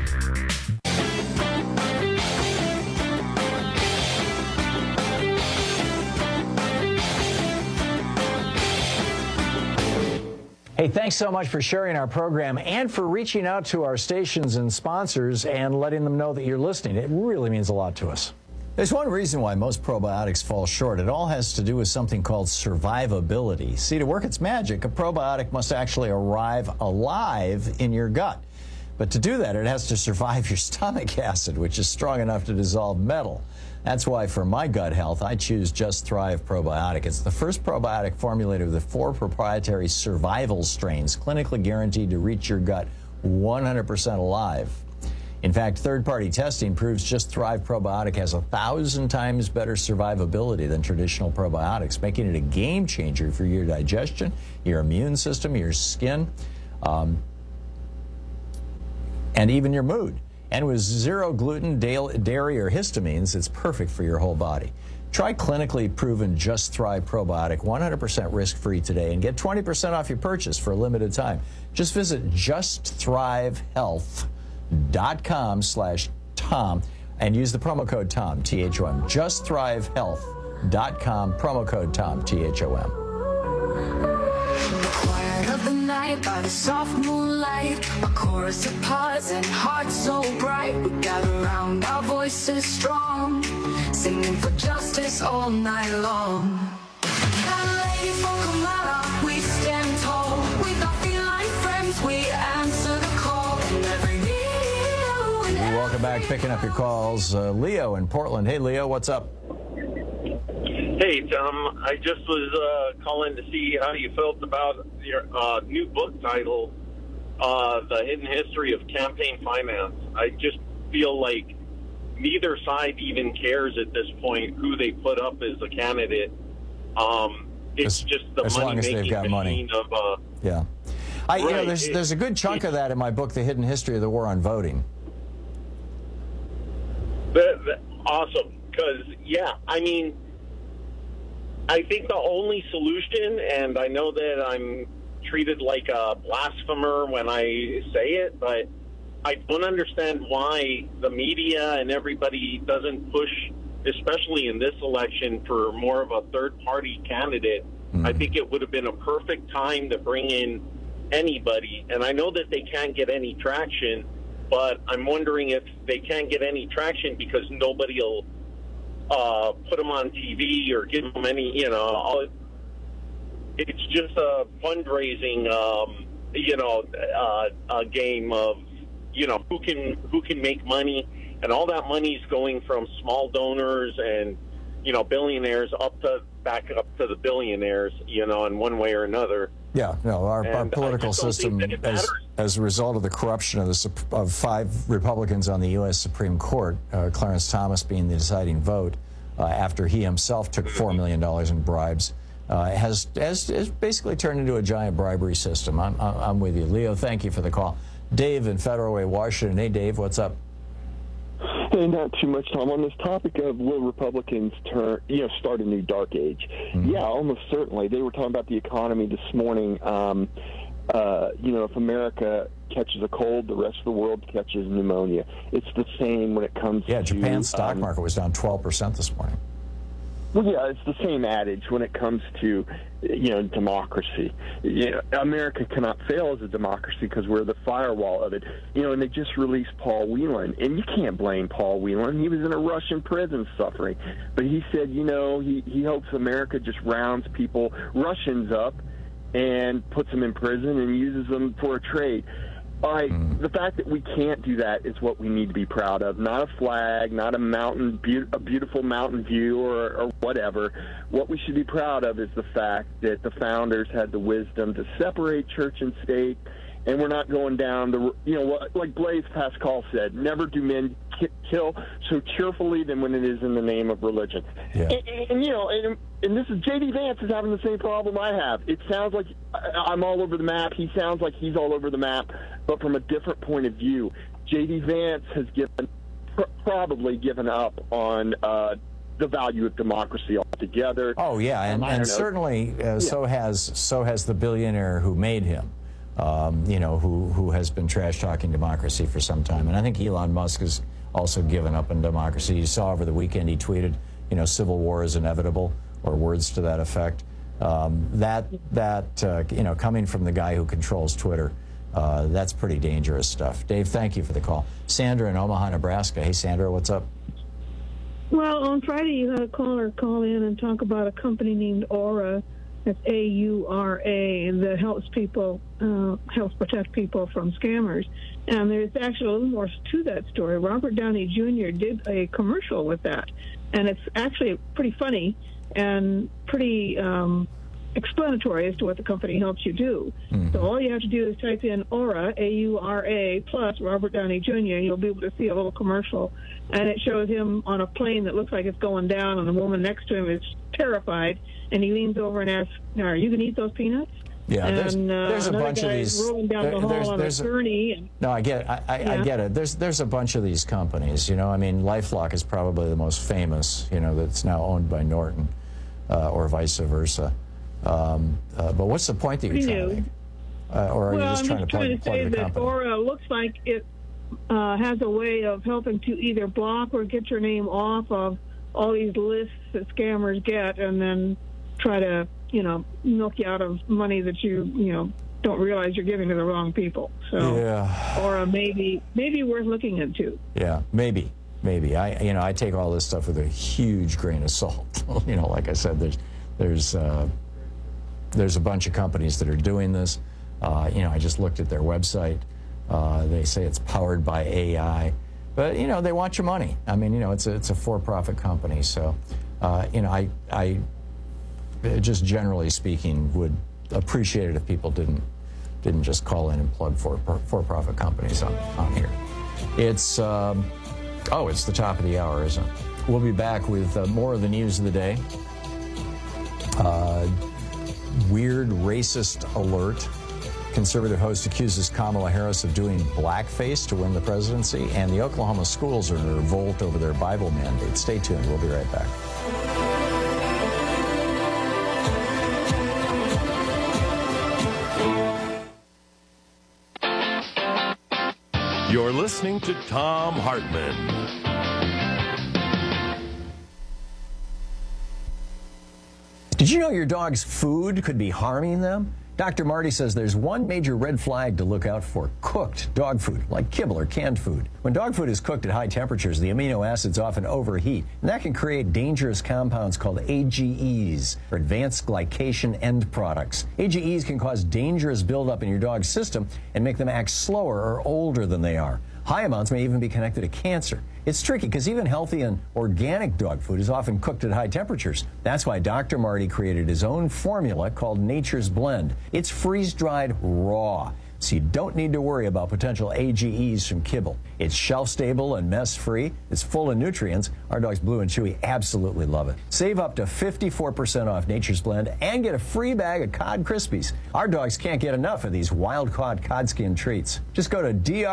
Hey, thanks so much for sharing our program and for reaching out to our stations and sponsors and letting them know that you're listening. It really means a lot to us. There's one reason why most probiotics fall short. It all has to do with something called survivability. See, to work its magic, a probiotic must actually arrive alive in your gut. But to do that, it has to survive your stomach acid, which is strong enough to dissolve metal. That's why for my gut health, I choose Just Thrive Probiotic. It's the first probiotic formulated with 4 proprietary survival strains, clinically guaranteed to reach your gut 100% alive. In fact, third-party testing proves Just Thrive Probiotic has 1,000 times better survivability than traditional probiotics, making it a game changer for your digestion, your immune system, your skin, and even your mood. And with 0 gluten, dairy, or histamines, it's perfect for your whole body. Try clinically proven Just Thrive Probiotic 100% risk-free today and get 20% off your purchase for a limited time. Just visit justthrivehealth.com/Tom and use the promo code TOM, T-H-O-M. Justthrivehealth.com, promo code TOM, T-H-O-M. Quiet of the night by the soft moonlight, a chorus of pods and hearts so bright. We gather around, our voices strong, singing for justice all night long. Lady for Kamala, we stand tall. With our feline friends, we answer the call. And every need, Welcome back, picking up your calls. Leo in Portland. Hey, Leo, what's up? Hey, Tom. I just was calling to see how you felt about your new book title, The Hidden History of Campaign Finance. I just feel like neither side even cares at this point who they put up as a candidate. It's just the money-making machine of... Yeah. You know, there's a good chunk of that in my book, The Hidden History of the War on Voting. Awesome. Because, yeah, I mean... I think the only solution, and I know that I'm treated like a blasphemer when I say it, but I don't understand why the media and everybody doesn't push, especially in this election, for more of a third-party candidate. I think it would have been a perfect time to bring in anybody, and I know that they can't get any traction, but I'm wondering if they can't get any traction because nobody will put them on TV or give them any, it's just a fundraising, a game of, who can make money, and all that money is going from small donors and, billionaires back up to the billionaires, in one way or another. Yeah, no, our political system, as a result of the corruption of 5 Republicans on the U.S. Supreme Court, Clarence Thomas being the deciding vote, after he himself took $4 million in bribes, has basically turned into a giant bribery system. I'm with you. Leo, thank you for the call. Dave in Federal Way, Washington. Hey, Dave, what's up? Hey, not too much, Tom. On this topic of will Republicans start a new dark age? Mm-hmm. Yeah, almost certainly. They were talking about the economy this morning. If America catches a cold, the rest of the world catches pneumonia. It's the same when it comes to... Yeah, Japan's stock market was down 12% this morning. Well, yeah, it's the same adage when it comes to, democracy. America cannot fail as a democracy because we're the firewall of it. And they just released Paul Whelan, and you can't blame Paul Whelan. He was in a Russian prison suffering. But he said, he hopes America just rounds Russians up, and puts them in prison and uses them for a trade. All right, the fact that we can't do that is what we need to be proud of. Not a flag, not a beautiful mountain view or whatever. What we should be proud of is the fact that the founders had the wisdom to separate church and state, and we're not going down like Blaise Pascal said, never do men kill so cheerfully than when it is in the name of religion. Yeah. And this is J.D. Vance is having the same problem I have. It sounds like I'm all over the map. He sounds like he's all over the map, but from a different point of view. J.D. Vance has probably given up on the value of democracy altogether. Oh yeah, and certainly so has the billionaire who made him. Who has been trash talking democracy for some time, and I think Elon Musk has also given up on democracy. You saw over the weekend he tweeted, civil war is inevitable, or words to that effect. Coming from the guy who controls Twitter, that's pretty dangerous stuff. Dave, thank you for the call. Sandra in Omaha, Nebraska. Hey, Sandra, what's up? Well, on Friday you had a caller call in and talk about a company named Aura. That's AURA, and that helps protect people from scammers. And there's actually a little more to that story. Robert Downey Jr. did a commercial with that, and it's actually pretty funny and pretty explanatory as to what the company helps you do. Mm-hmm. So all you have to do is type in Aura, AURA, plus Robert Downey Jr., and you'll be able to see a little commercial. And it shows him on a plane that looks like it's going down, and the woman next to him is terrified, and he leans over and asks, "Are you going to eat those peanuts?" Yeah, there's a bunch of these. Rolling down the hall on a gurney. No, I get it. I get it. There's a bunch of these companies. LifeLock is probably the most famous. That's now owned by Norton, or vice versa. But what's the point that you're trying to make? Or are you just trying to plug the company? That Aura looks like it has a way of helping to either block or get your name off of all these lists that scammers get, and then try to, milk you out of money that you don't realize you're giving to the wrong people. So, yeah. Or maybe worth looking into. Yeah, maybe. I take all this stuff with a huge grain of salt. Like I said, there's a bunch of companies that are doing this. I just looked at their website. They say it's powered by AI. But, they want your money. I mean, it's a for-profit company. So, I just generally speaking would appreciate it if people didn't just call in and plug for-profit companies on here. It's the top of the hour, isn't it? We'll be back with more of the news of the day. Weird racist alert. Conservative host accuses Kamala Harris of doing blackface to win the presidency, and the Oklahoma schools are in revolt over their Bible mandate. Stay tuned. We'll be right back. You're listening to Thom Hartmann. Did you know your dog's food could be harming them? Dr. Marty says there's one major red flag to look out for: cooked dog food, like kibble or canned food. When dog food is cooked at high temperatures, the amino acids often overheat, and that can create dangerous compounds called AGEs, or advanced glycation end products. AGEs can cause dangerous buildup in your dog's system and make them act slower or older than they are. High amounts may even be connected to cancer. It's tricky because even healthy and organic dog food is often cooked at high temperatures. That's why Dr. Marty created his own formula called Nature's Blend. It's freeze-dried raw, so you don't need to worry about potential AGEs from kibble. It's shelf-stable and mess-free. It's full of nutrients. Our dogs Blue and Chewy absolutely love it. Save up to 54% off Nature's Blend and get a free bag of Cod Krispies. Our dogs can't get enough of these wild-caught cod skin treats. Just go to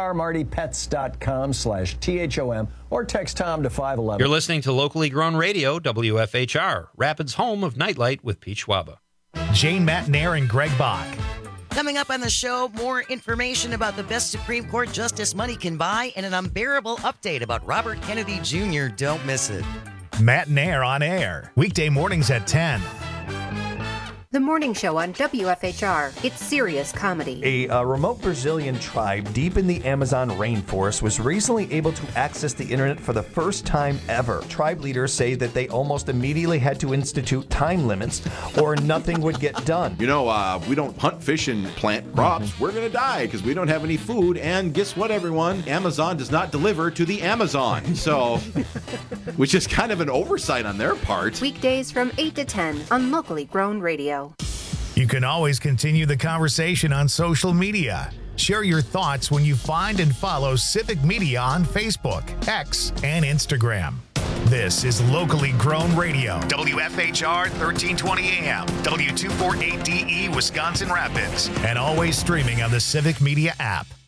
drmartypets.com/THOM or text Tom to 511. You're listening to locally grown radio, WFHR, Rapids' home of Nightlight with Pete Schwaba. Jane Matnair and Greg Bach. Coming up on the show, more information about the best Supreme Court justice money can buy and an unbearable update about Robert Kennedy Jr. Don't miss it. Matnair on air, weekday mornings at 10. The morning show on WFHR. It's serious comedy. A remote Brazilian tribe deep in the Amazon rainforest was recently able to access the internet for the first time ever. Tribe leaders say that they almost immediately had to institute time limits or nothing would get done. You know, we don't hunt, fish, and plant crops. We're going to die because we don't have any food. And guess what, everyone? Amazon does not deliver to the Amazon. So, which is kind of an oversight on their part. Weekdays from 8 to 10 on locally grown radio. You can always continue the conversation on social media. Share your thoughts when you find and follow Civic Media on Facebook, X, and Instagram. This is locally grown radio. WFHR 1320 AM, W248DE, Wisconsin Rapids, and always streaming on the Civic Media app.